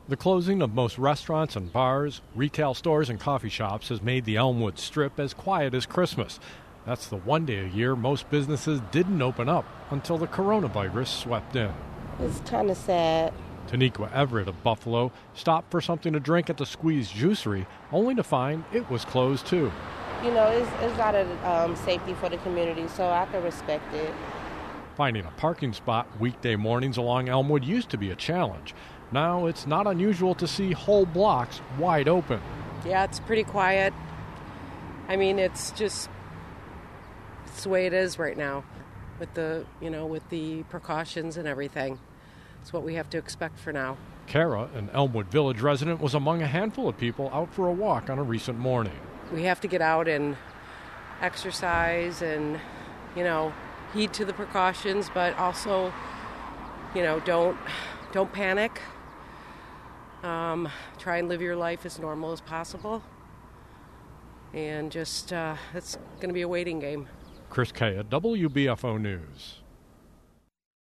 The closing of most restaurants and bars, retail stores and coffee shops has made the Elmwood Strip as quiet as Christmas. That's the one day a year most businesses didn't open up until the coronavirus swept in. It's kind of sad. Taniqua Everett of Buffalo stopped for something to drink at the Squeeze Juicery, only to find it was closed too. You know, it's out of safety for the community, so I can respect it. Finding a parking spot weekday mornings along Elmwood used to be a challenge. Now it's not unusual to see whole blocks wide open. Yeah, it's pretty quiet. I mean, it's the way it is right now with the precautions and everything. It's what we have to expect for now. Kara, an Elmwood Village resident, was among a handful of people out for a walk on a recent morning. We have to get out and exercise and, heed to the precautions, but also, don't panic. Try and live your life as normal as possible. And just, it's going to be a waiting game. Chris Kaya, WBFO News.